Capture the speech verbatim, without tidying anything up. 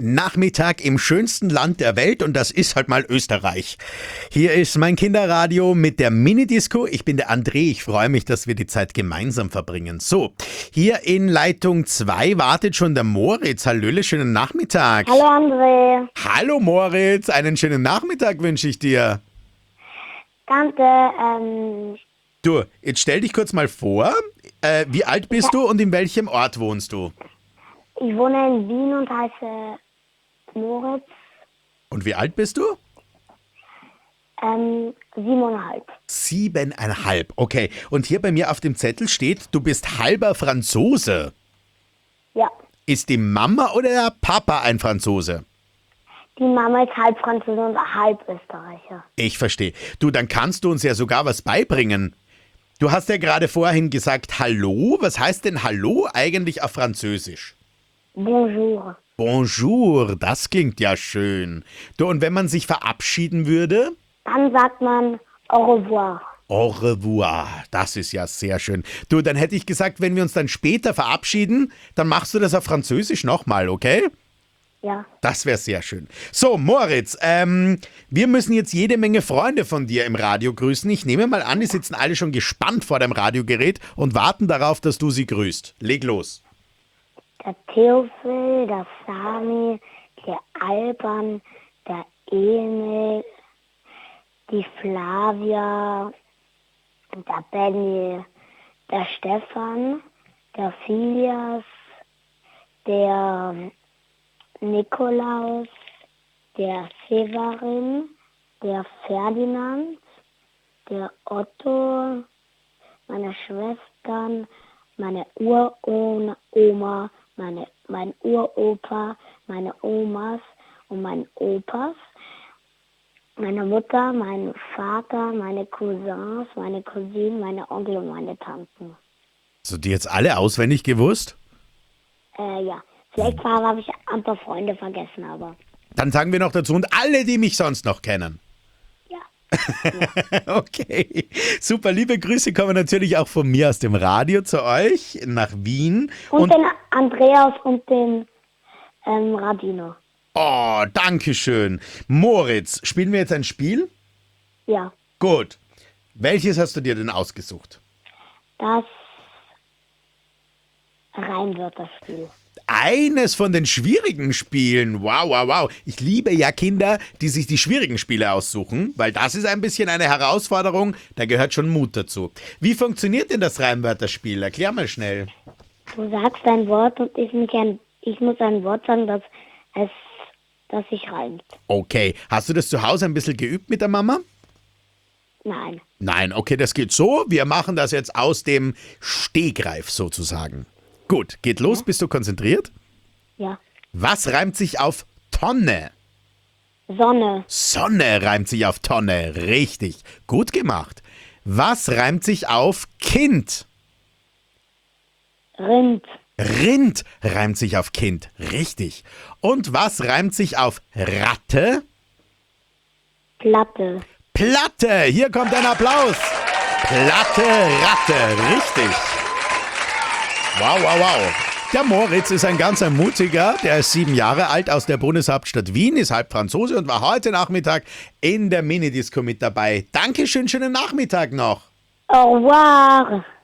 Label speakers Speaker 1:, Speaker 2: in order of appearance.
Speaker 1: Nachmittag im schönsten Land der Welt und das ist halt mal Österreich. Hier ist mein Kinderradio mit der Minidisco. Ich bin der André, ich freue mich, dass wir die Zeit gemeinsam verbringen. So, hier in Leitung zwei wartet schon der Moritz. Hallöle, schönen Nachmittag.
Speaker 2: Hallo André.
Speaker 1: Hallo Moritz, einen schönen Nachmittag wünsche ich dir.
Speaker 2: Danke. Ähm,
Speaker 1: Du, jetzt stell dich kurz mal vor. Äh, wie alt bist du und in welchem Ort wohnst du?
Speaker 2: ich wohne in Wien und heiße Moritz.
Speaker 1: Und wie alt bist du?
Speaker 2: Ähm, siebeneinhalb.
Speaker 1: Siebeneinhalb, okay. Und hier bei mir auf dem Zettel steht, du bist halber Franzose.
Speaker 2: Ja.
Speaker 1: Ist die Mama oder der Papa ein Franzose?
Speaker 2: Die Mama ist halb Franzose und halb Österreicher.
Speaker 1: Ich verstehe. Du, dann kannst du uns ja sogar was beibringen. Du hast ja gerade vorhin gesagt Hallo. Was heißt denn Hallo eigentlich auf Französisch?
Speaker 2: Bonjour.
Speaker 1: Bonjour, das klingt ja schön. Du, und wenn man sich verabschieden würde?
Speaker 2: Dann sagt man au revoir.
Speaker 1: Au revoir, das ist ja sehr schön. Du, dann hätte ich gesagt, wenn wir uns dann später verabschieden, dann machst du das auf Französisch nochmal, okay?
Speaker 2: Ja.
Speaker 1: Das wäre sehr schön. So, Moritz, ähm, wir müssen jetzt jede Menge Freunde von dir im Radio grüßen. Ich nehme mal an, die sitzen alle schon gespannt vor deinem Radiogerät und warten darauf, dass du sie grüßt. Leg los.
Speaker 2: Der Theophil, der Sami, der Alban, der Emil, die Flavia, der Benny, der Stefan, der Filias, der Nikolaus, der Severin, der Ferdinand, der Otto, meine Schwestern, meine Uroma, meine, mein Uropa, meine Omas und mein Opas, meine Mutter, mein Vater, meine Cousins, meine Cousinen, meine Onkel und meine Tanten.
Speaker 1: Hast du die jetzt alle auswendig gewusst?
Speaker 2: Äh, ja. Vielleicht habe ich ein paar Freunde vergessen, aber...
Speaker 1: Dann sagen wir noch dazu, und alle, die mich sonst noch kennen.
Speaker 2: Ja.
Speaker 1: Okay, super. Liebe Grüße kommen natürlich auch von mir aus dem Radio zu euch nach Wien.
Speaker 2: Und,
Speaker 1: Und
Speaker 2: den Andreas und den ähm, Radino.
Speaker 1: oh, danke schön. Moritz, spielen wir jetzt ein Spiel?
Speaker 2: Ja.
Speaker 1: Gut. Welches hast du dir denn ausgesucht?
Speaker 2: Das Reimwörterspiel.
Speaker 1: Eines von den schwierigen Spielen. Wow, wow, wow. Ich liebe ja Kinder, die sich die schwierigen Spiele aussuchen, weil das ist ein bisschen eine Herausforderung. Da gehört schon Mut dazu. Wie funktioniert denn das Reimwörterspiel? Erklär mal schnell.
Speaker 2: Du sagst ein Wort und ich, mich ein, ich muss ein Wort sagen, das, es, das sich reimt.
Speaker 1: Okay. Hast du das zu Hause ein bisschen geübt mit der Mama?
Speaker 2: Nein.
Speaker 1: Nein, okay, das geht so. Wir machen das jetzt aus dem Stegreif sozusagen. Gut, geht los. Ja. Bist du konzentriert?
Speaker 2: Ja.
Speaker 1: Was reimt sich auf Tonne?
Speaker 2: Sonne.
Speaker 1: Sonne reimt sich auf Tonne. Richtig. Gut gemacht. Was reimt sich auf Kind?
Speaker 2: Rind.
Speaker 1: Rind reimt sich auf Kind. Richtig. Und was reimt sich auf Ratte?
Speaker 2: Platte.
Speaker 1: Platte. Hier kommt ein Applaus. Platte, Ratte. Richtig. Wow, wow, wow. Der Moritz ist ein ganz ein mutiger, der ist sieben Jahre alt, aus der Bundeshauptstadt Wien, ist halb Franzose und war heute Nachmittag in der Minidisco mit dabei. Dankeschön, schönen Nachmittag noch.
Speaker 2: Au revoir.